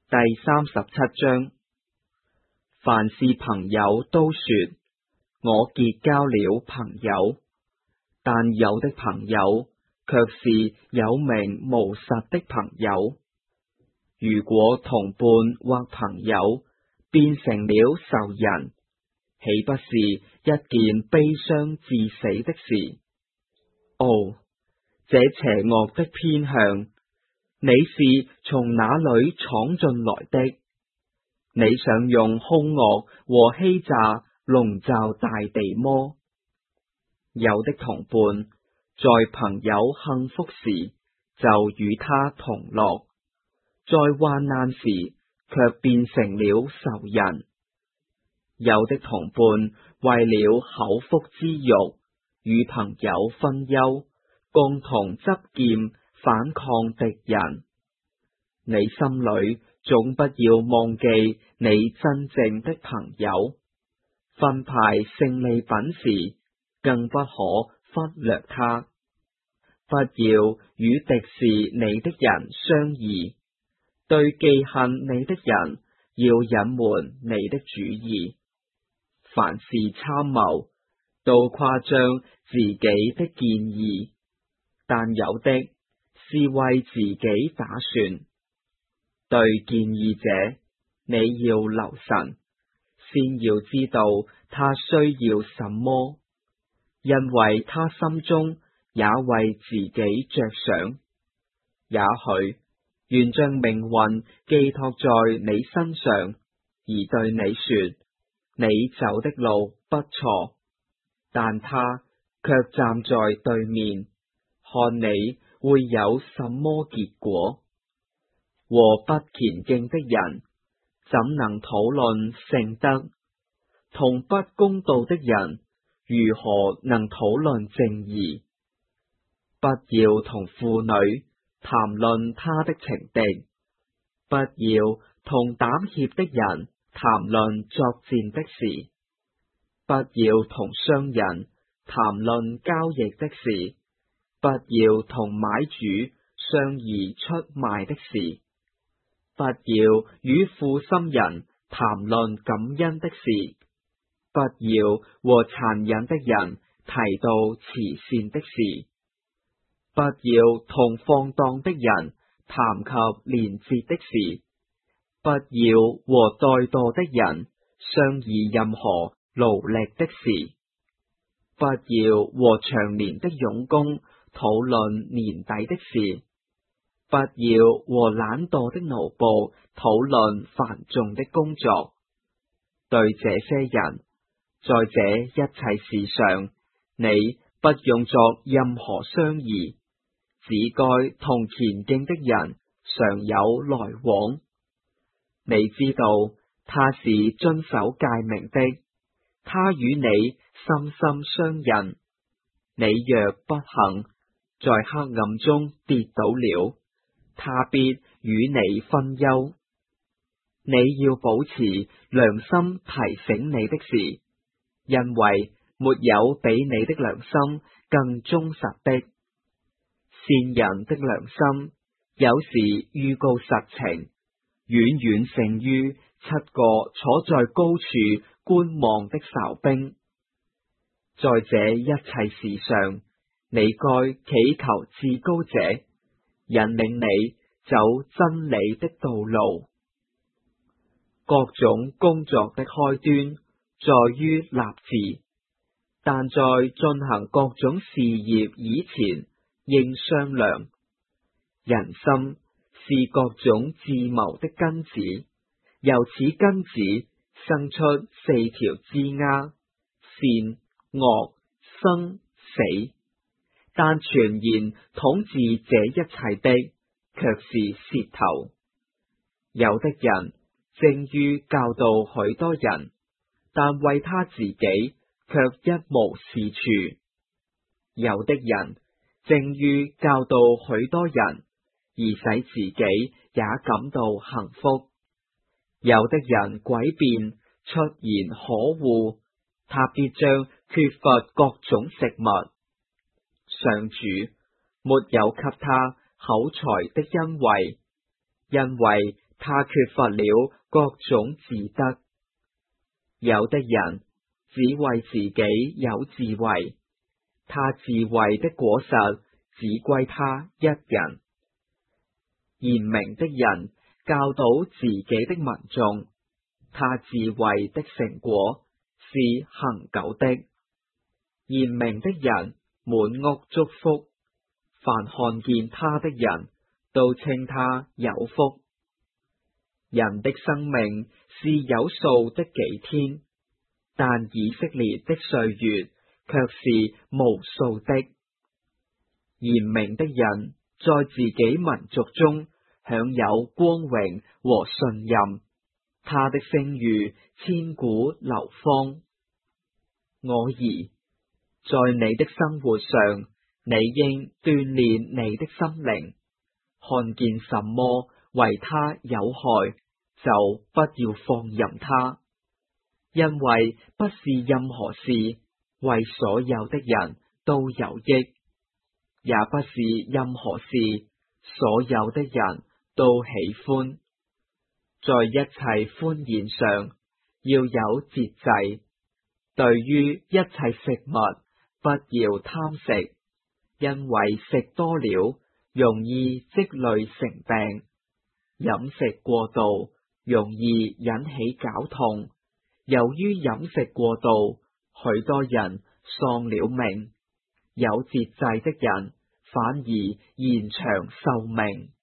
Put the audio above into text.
第37章。凡是朋友都說，我結交了朋友，但有的朋友卻是有名無實的朋友。如果同伴或朋友變成了仇人，豈不是一件悲傷致死的事？哦，這邪惡的偏向，你是從哪裏闖進來的？你想用兇惡和欺詐籠罩大地麼？有的同伴在朋友幸福時就與他同樂，在患難時卻變成了仇人。有的同伴為了口腹之欲與朋友分憂，共同執劍反抗敵人。你心裏總不要忘記你真正的朋友，分派勝利品時更不可忽略他。不要與敵視你的人相異，對忌恨你的人要隱瞞你的主意。凡是參謀，都誇張自己的建議，但有的是為自己打算。對建議者，你要留神，先要知道他需要什麼，因為他心中也為自己着想。也許願將命運寄託在你身上，而對你說，你走的路不錯，但他卻站在對面，看你會有什麼結果。和不虔敬的人，怎能討論聖德？同不公道的人，如何能討論正義？不要同婦女談論她的情敵，不要同膽怯的人談論作戰的事，不要同商人談論交易的事，不要同買主商議出賣的事，不要與負心人談論感恩的事，不要和殘忍的人提到慈善的事，不要同放蕩的人談及廉潔的事，不要和怠惰的人商議任何勞力的事，不要和長年的傭工討論年底的事，不要和懶惰的奴僕討論繁重的工作。對這些人，在這一切事上，你不用作任何商議，只該同虔敬的人常有來往。你知道他是遵守誡命的，他與你心心相印。你若不幸在黑暗中跌倒了，他必與你分憂。你要保持良心提醒你的事，因為沒有比你的良心更忠實的。善人的良心有時預告實情，遠遠勝於7個坐在高處觀望的哨兵。在這一切事上，你該祈求至高者引領你走真理的道路。各種工作的開端在於立志，但在進行各種事業以前應商量。人心是各種智謀的根子，由此根子生出4條枝丫：善、惡、生、死。但全然統治這一切的，卻是舌頭。有的人精於教導許多人，但為他自己卻一無是處。有的人精於教導許多人，而使自己也感到幸福。有的人詭辯，出言可惡，他必將缺乏各種食物。上主沒有給他口才的恩惠，因為他缺乏了各種智德。有的人只為自己有智慧，他智慧的果實只歸他一人。賢明的人教導自己的民眾，他智慧的成果是恆久的。賢明的人滿屋祝福，凡看見他的人都稱他有福。人的生命是有數的幾天，但以色列的歲月卻是無數的。賢明的人在自己民族中享有光榮和信任，他的聲譽千古流芳。我兒，在你的生活上，你應鍛煉你的心靈，看見什麼為他有害，就不要放任他，因為不是任何事為所有的人都有益，也不是任何事所有的人都喜歡。在一切歡宴上要有節制，對於一切食物不要貪食，因為食多了容易積累成病，飲食過度容易引起絞痛。由於飲食過度，許多人喪了命，有節制的人反而延長壽命。